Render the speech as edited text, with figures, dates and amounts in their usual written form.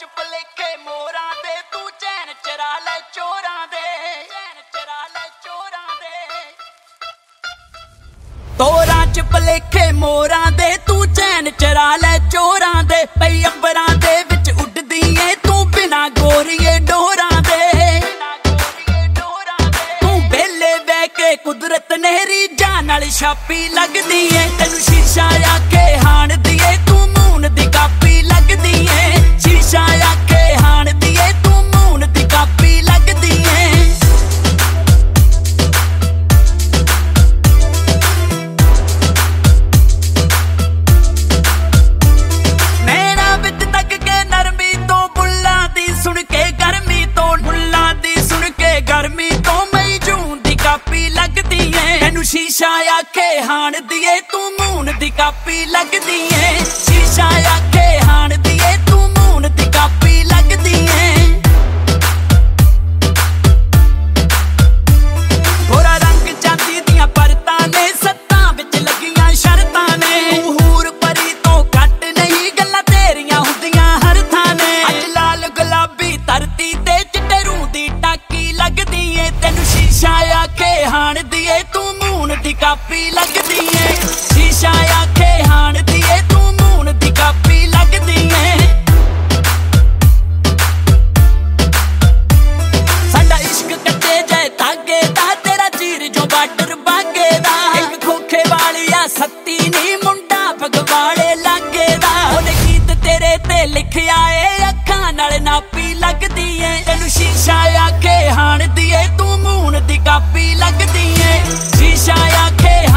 ਚ ਭਲੇਖੇ ਮੋਰਾਂ ਦੇ ਤੂੰ ਚੈਨ ਚਰਾ ਲੈ ਚੋਰਾਂ ਦੇ ਤੋਰਾਂ ਚ ਭਲੇਖੇ ਮੋਰਾਂ ਦੇ ਤੂੰ ਚੈਨ ਚਰਾ ਲੈ ਚੋਰਾਂ ਦੇ ਪਈ ਅੰਬਰਾਂ ਦੇ ਵਿੱਚ ਉੱਡਦੀ ਏ ਤੂੰ ਬਿਨਾ ਗੋਰੀਏ ਡੋਰਾਂ ਦੇ ਤੂੰ ਵੇਲੇ ਬਹਿ ਕੇ ਕੁਦਰਤ ਨਹਿਰੀ ਜਾਨ ਨਾਲ ਛਾਪੀ ਲੱਗਦੀ ਏ ਤੈਨੂੰ ਸ਼ੀਸ਼ਾ ਆਖੇ ਹਾਣਦੀ ਏ ਤੂੰ ਮੂਨ ਦੀ ਕਾਪੀ ਲੱਗਦੀ ਏ ਸ਼ੀਸ਼ਾ ਆਖੇ ਹਾਣਦੀ ਏ ਤੂੰ ਮੂਨ ਦੀ ਕਾਪੀ ਲੱਗਦੀ ਏ ਨੈਣਾ ਵਿੱਚ ਤੱਕ ਕੇ ਨਰਮੀ ਤੋਂ ਬੁੱਲਾਂ ਦੀ ਸੁਣ ਕੇ ਗਰਮੀ ਤੋਂ ਬੁੱਲਾਂ ਦੀ ਸੁਣ ਕੇ ਗਰਮੀ ਤੋਂ ਮਈ ਜੂਨ ਦੀ ਕਾਪੀ ਲੱਗਦੀ ਏ ਤੈਨੂੰ ਸ਼ੀਸ਼ਾ ਆਖੇ ਹਾਣਦੀ ਏ ਤੂੰ ਮੂਨ ਦੀ ਕਾਪੀ ਲੱਗਦੀ ਏ ਸ਼ੀਸ਼ਾ ਆਖੇ ਹਾਣਦੀ ਏ ਤੂੰ ਮੂਨ ਦੀ ਕਾਪੀ ਲੱਗਦੀ ਏ ਗੋਰਾ ਰੰਗ ਚਾਂਦੀ ਦੀਆਂ ਪਰਤਾਂ ਨੇ ਸੱਤਾਂ ਵਿੱਚ ਲੱਗੀਆਂ ਸ਼ਰਤਾਂ ਨੇ ਹੂਰ ਪਰੀ ਤੋਂ ਘੱਟ ਨਹੀਂ ਗੱਲਾਂ ਤੇਰੀਆਂ ਹੁੰਦੀਆਂ ਹਰ ਥਾਂ ਨੇ ਅੱਜ ਲਾਲ ਗੁਲਾਬੀ ਧਰਤੀ ਤੇ ਚਿੱਟੇ ਰੂਹ ਦੀ ਟਾਕੀ ਲੱਗਦੀ ਏ ਤੈਨੂੰ ਸ਼ੀਸ਼ਾ ਆਖੇ ਹਾਣਦੀ ਏ ਤੂੰ ਮੂਨ ਦੀ ਕਾਪੀ ਲੱਗਦੀ ਏ ਸ਼ੀਸ਼ਾ ਆਖੇ ਹਾਣਦੀ ਏ ਤੂੰ ਮੂਨ ਦੀ ਕਾਪੀ ਲੱਗਦੀ ਏ ਸਾਡਾ ਇਸ਼ਕ ਕੱਚੇ ਜੈ ਧਾਗੇ ਦਾ ਤੇਰਾ ਚੀਰ ਜੋ ਬਾਰਡਰ ਬਾਗੇ ਦਾ ਇੱਕ ਖੋਖੇ ਵਾਲਿਆ ਸੱਤੀ ਨੀ ਮੁੰਡਾ ਫਗਵਾੜੇ ਲਾਗੇ ਦਾ ਉਹਨੇ ਗੀਤ ਤੇਰੇ ਤੇ ਲਿਖਿਆ ਏ ਅੱਖਾਂ ਨਾਲ ਨਾਪੀ ਲੱਗਦੀ ਏ ਤੈਨੂੰ ਸ਼ੀਸ਼ਾ ਆਖੇ ਹਾਣਦੀ ਏ ਤੂੰ ਮੂਨ ਦੀ ਕਾਪੀ ਲੱਗਦੀ ਏ ਸ਼ੀਸ਼ਾ ਆਖੇ